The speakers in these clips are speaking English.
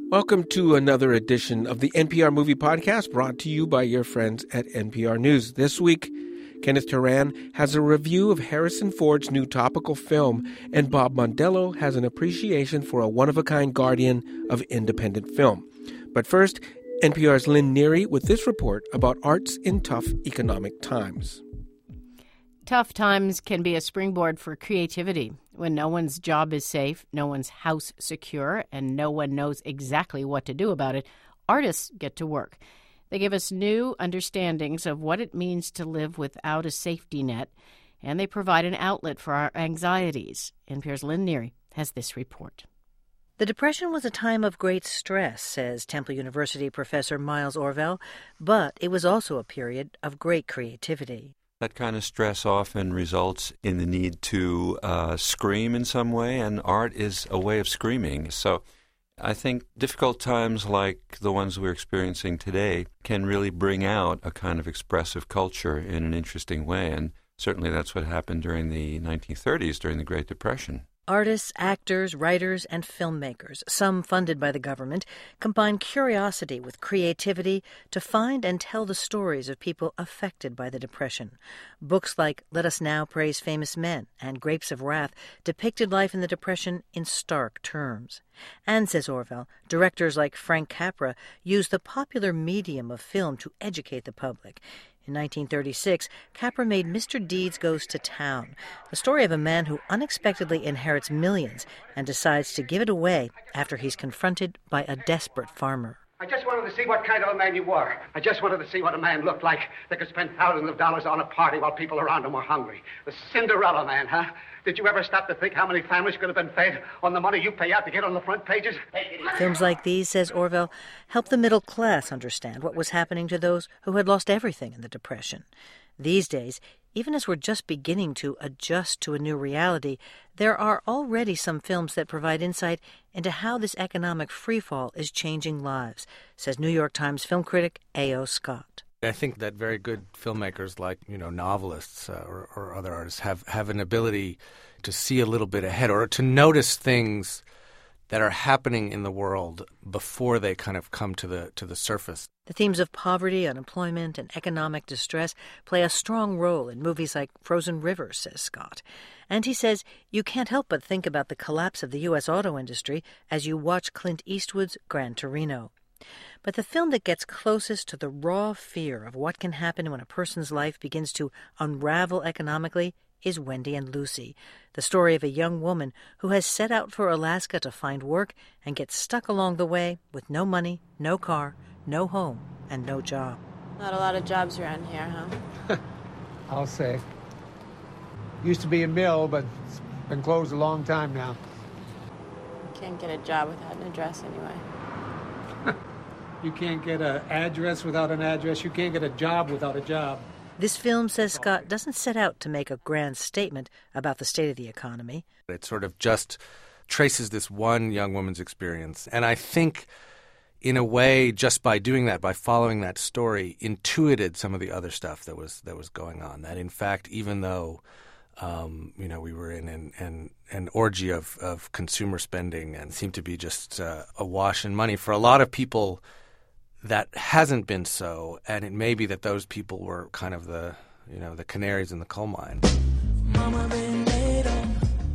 Welcome to another edition of the NPR Movie Podcast, brought to you by your friends at NPR News. This week, Kenneth Turan has a review of Harrison Ford's new topical film, and Bob Mondello has an appreciation for a one-of-a-kind guardian of independent film. But first, NPR's Lynn Neary with this report about arts in tough economic times. Tough times can be a springboard for creativity. When no one's job is safe, no one's house secure, and no one knows exactly what to do about it, artists get to work. They give us new understandings of what it means to live without a safety net, and they provide an outlet for our anxieties. NPR's Lynn Neary has this report. The Depression was a time of great stress, says Temple University professor Miles Orvell, but it was also a period of great creativity. That kind of stress often results in the need to scream in some way, and art is a way of screaming. So I think difficult times like the ones we're experiencing today can really bring out a kind of expressive culture in an interesting way, and certainly that's what happened during the 1930s, during the Great Depression. Artists, actors, writers, and filmmakers, some funded by the government, combine curiosity with creativity to find and tell the stories of people affected by the Depression. Books like Let Us Now Praise Famous Men and Grapes of Wrath depicted life in the Depression in stark terms. And, says Orvell, directors like Frank Capra used the popular medium of film to educate the public. In 1936, Capra made Mr. Deeds Goes to Town, the story of a man who unexpectedly inherits millions and decides to give it away after he's confronted by a desperate farmer. I just wanted to see what kind of a man you were. I just wanted to see what a man looked like that could spend thousands of dollars on a party while people around him were hungry. The Cinderella man, huh? Did you ever stop to think how many families could have been fed on the money you pay out to get on the front pages? Films like these, says Orvell, help the middle class understand what was happening to those who had lost everything in the Depression. These days, even as we're just beginning to adjust to a new reality, there are already some films that provide insight into how this economic freefall is changing lives, says New York Times film critic A.O. Scott. I think that very good filmmakers like, novelists or other artists have an ability to see a little bit ahead or to notice things that are happening in the world before they kind of come to the surface. The themes of poverty, unemployment, and economic distress play a strong role in movies like Frozen River, says Scott. And he says you can't help but think about the collapse of the U.S. auto industry as you watch Clint Eastwood's Gran Torino. But the film that gets closest to the raw fear of what can happen when a person's life begins to unravel economically is Wendy and Lucy, the story of a young woman who has set out for Alaska to find work and gets stuck along the way with no money, no car, no home, and no job. Not a lot of jobs around here, huh? I'll say. Used to be a mill, but it's been closed a long time now. You can't get a job without an address anyway. You can't get an address without an address. You can't get a job without a job. This film, says Scott, doesn't set out to make a grand statement about the state of the economy. It sort of just traces this one young woman's experience. And I think, in a way, just by doing that, by following that story, intuited some of the other stuff that was going on. That, in fact, even though we were in an orgy of consumer spending and seemed to be just awash in money, for a lot of people that hasn't been so, and it may be that those people were kind of the canaries in the coal mine. Mama been laid off,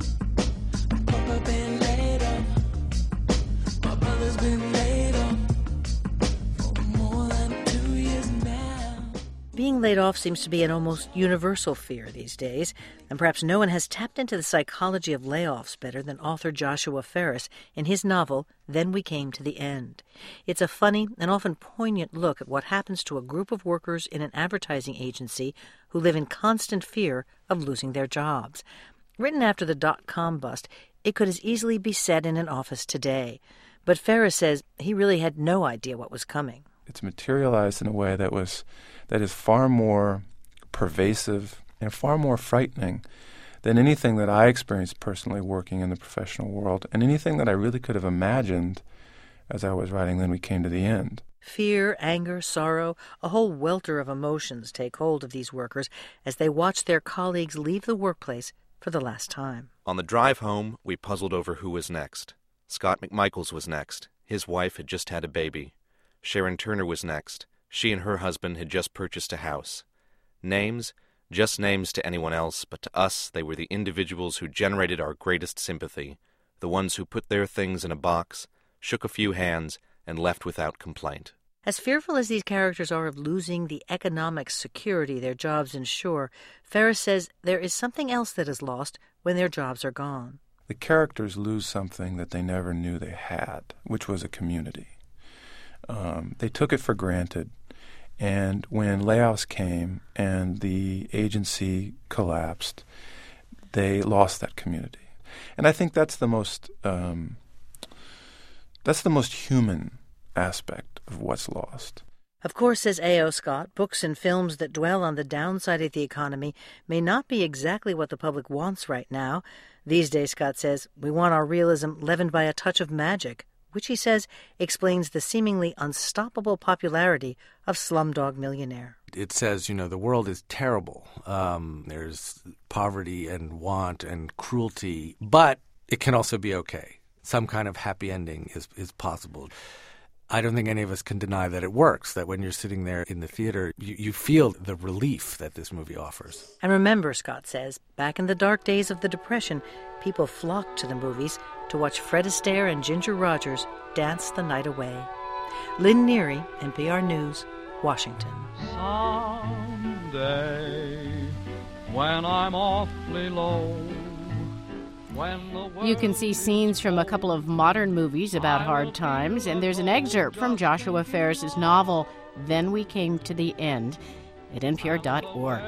Papa been laid off, my brother's been laid off for more than 2 years now. Being laid off seems to be an almost universal fear these days, and perhaps no one has tapped into the psychology of layoffs better than author Joshua Ferris in his novel, Then We Came to the End. It's a funny and often poignant look at what happens to a group of workers in an advertising agency who live in constant fear of losing their jobs. Written after the dot-com bust, it could as easily be set in an office today. But Ferris says he really had no idea what was coming. It's materialized in a way that is far more pervasive and far more frightening than anything that I experienced personally working in the professional world, and anything that I really could have imagined as I was writing Then We Came to the End. Fear, anger, sorrow, a whole welter of emotions take hold of these workers as they watch their colleagues leave the workplace for the last time. On the drive home, we puzzled over who was next. Scott McMichaels was next. His wife had just had a baby. Sharon Turner was next. She and her husband had just purchased a house. Names? Just names to anyone else, but to us they were the individuals who generated our greatest sympathy, the ones who put their things in a box, shook a few hands, and left without complaint. As fearful as these characters are of losing the economic security their jobs ensure, Ferris says there is something else that is lost when their jobs are gone. The characters lose something that they never knew they had, which was a community. They took it for granted. And when layoffs came and the agency collapsed, they lost that community. And I think that's the most human aspect of what's lost. Of course, says A.O. Scott, books and films that dwell on the downside of the economy may not be exactly what the public wants right now. These days, Scott says, we want our realism leavened by a touch of magic, which he says explains the seemingly unstoppable popularity of Slumdog Millionaire. It says, the world is terrible. There's poverty and want and cruelty, but it can also be okay. Some kind of happy ending is possible. I don't think any of us can deny that it works, that when you're sitting there in the theater, you feel the relief that this movie offers. And remember, Scott says, back in the dark days of the Depression, people flocked to the movies to watch Fred Astaire and Ginger Rogers dance the night away. Lynn Neary, NPR News, Washington. Someday, when I'm awfully low, you can see scenes from a couple of modern movies about hard times, and there's an excerpt from Joshua Ferris's novel, Then We Came to the End, at npr.org.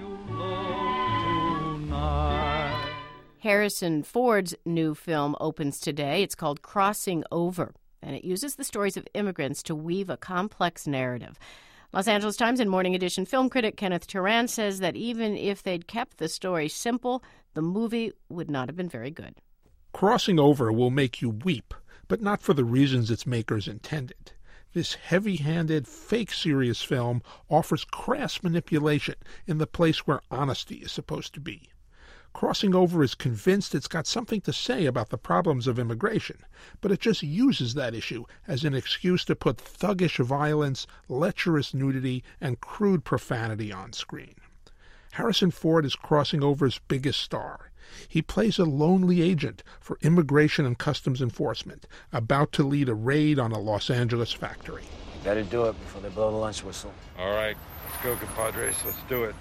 Harrison Ford's new film opens today. It's called Crossing Over, and it uses the stories of immigrants to weave a complex narrative. Los Angeles Times and Morning Edition film critic Kenneth Turan says that even if they'd kept the story simple, the movie would not have been very good. Crossing Over will make you weep, but not for the reasons its makers intended. This heavy-handed, fake-serious film offers crass manipulation in the place where honesty is supposed to be. Crossing Over is convinced it's got something to say about the problems of immigration, but it just uses that issue as an excuse to put thuggish violence, lecherous nudity, and crude profanity on screen. Harrison Ford is Crossing Over's biggest star. He plays a lonely agent for Immigration and Customs Enforcement, about to lead a raid on a Los Angeles factory. Better do it before they blow the lunch whistle. All right, let's go, compadres. Let's do it.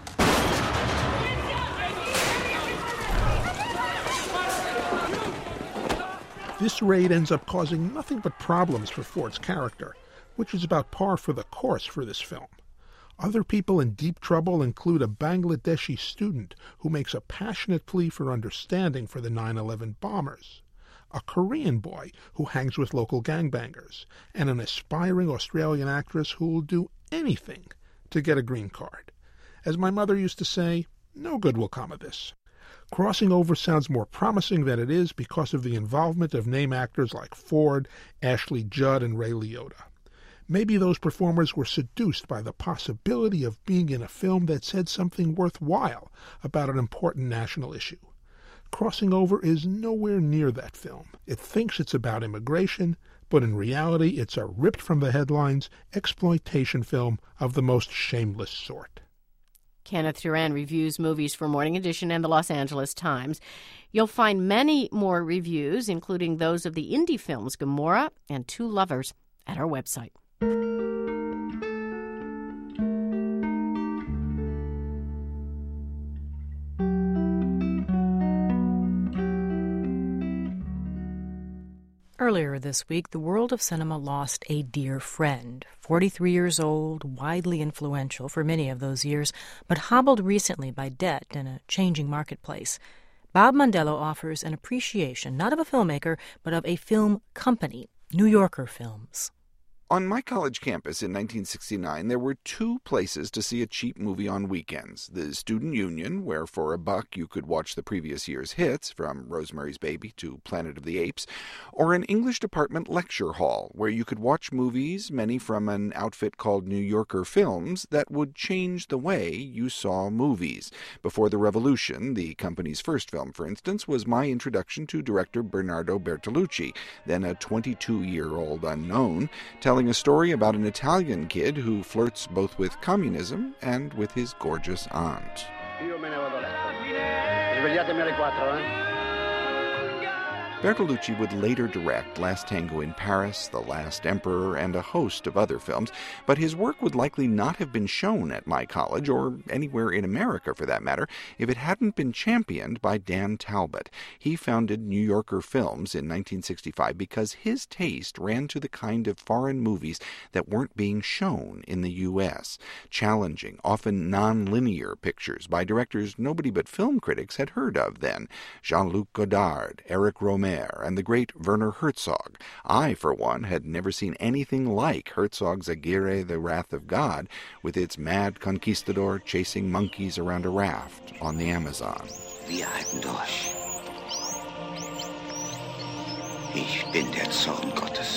This raid ends up causing nothing but problems for Ford's character, which is about par for the course for this film. Other people in deep trouble include a Bangladeshi student who makes a passionate plea for understanding for the 9/11 bombers, a Korean boy who hangs with local gangbangers, and an aspiring Australian actress who will do anything to get a green card. As my mother used to say, no good will come of this. Crossing Over sounds more promising than it is because of the involvement of name actors like Ford, Ashley Judd, and Ray Liotta. Maybe those performers were seduced by the possibility of being in a film that said something worthwhile about an important national issue. Crossing Over is nowhere near that film. It thinks it's about immigration, but in reality it's a ripped-from-the-headlines exploitation film of the most shameless sort. Kenneth Turan reviews movies for Morning Edition and the Los Angeles Times. You'll find many more reviews, including those of the indie films Gomorrah and Two Lovers, at our website. Earlier this week, the world of cinema lost a dear friend. 43 years old, widely influential for many of those years, but hobbled recently by debt in a changing marketplace. Bob Mondello offers an appreciation, not of a filmmaker, but of a film company, New Yorker Films. On my college campus in 1969, there were two places to see a cheap movie on weekends. The Student Union, where for $1 you could watch the previous year's hits, from Rosemary's Baby to Planet of the Apes, or an English department lecture hall, where you could watch movies, many from an outfit called New Yorker Films, that would change the way you saw movies. Before the Revolution, the company's first film, for instance, was my introduction to director Bernardo Bertolucci, then a 22-year-old unknown, telling a story about an Italian kid who flirts both with communism and with his gorgeous aunt. Bertolucci would later direct Last Tango in Paris, The Last Emperor, and a host of other films, but his work would likely not have been shown at my college, or anywhere in America for that matter, if it hadn't been championed by Dan Talbot. He founded New Yorker Films in 1965 because his taste ran to the kind of foreign movies that weren't being shown in the U.S. Challenging, often non-linear pictures by directors nobody but film critics had heard of then. Jean-Luc Godard, Eric Romer, and the great Werner Herzog. I, for one, had never seen anything like Herzog's Aguirre, The Wrath of God, with its mad conquistador chasing monkeys around a raft on the Amazon. Wir halten durch. Ich bin der Zorn Gottes.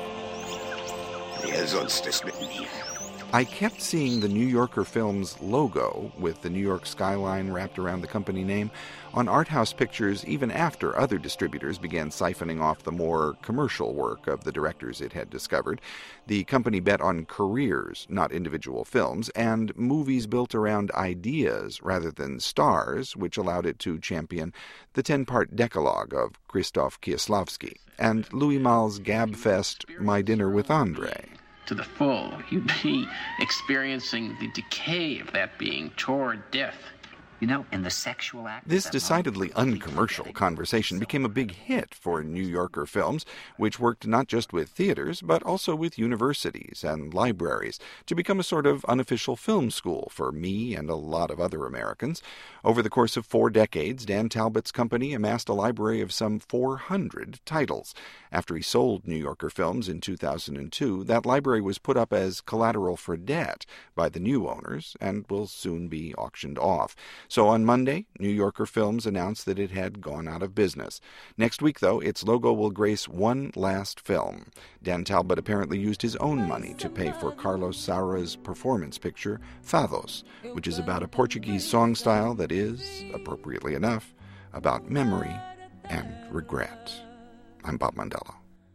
Wer sonst ist mit mir? I kept seeing the New Yorker Films logo, with the New York skyline wrapped around the company name, on art house pictures even after other distributors began siphoning off the more commercial work of the directors it had discovered. The company bet on careers, not individual films, and movies built around ideas rather than stars, which allowed it to champion the 10-part Decalogue of Krzysztof Kieslowski and Louis Malle's gab-fest My Dinner with Andre. To the full, you'd be experiencing the decay of that being toward death. You know, in the sexual act... This decidedly uncommercial conversation became a big hit for New Yorker Films, which worked not just with theaters, but also with universities and libraries, to become a sort of unofficial film school for me and a lot of other Americans. Over the course of 4 decades, Dan Talbot's company amassed a library of some 400 titles. After he sold New Yorker Films in 2002, that library was put up as collateral for debt by the new owners and will soon be auctioned off. So on Monday, New Yorker Films announced that it had gone out of business. Next week, though, its logo will grace one last film. Dan Talbot apparently used his own money to pay for Carlos Saura's performance picture, Fados, which is about a Portuguese song style that is, appropriately enough, about memory and regret. I'm Bob Mondello.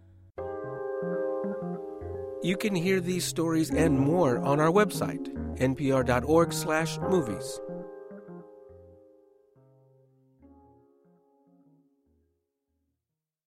You can hear these stories and more on our website, npr.org/movies.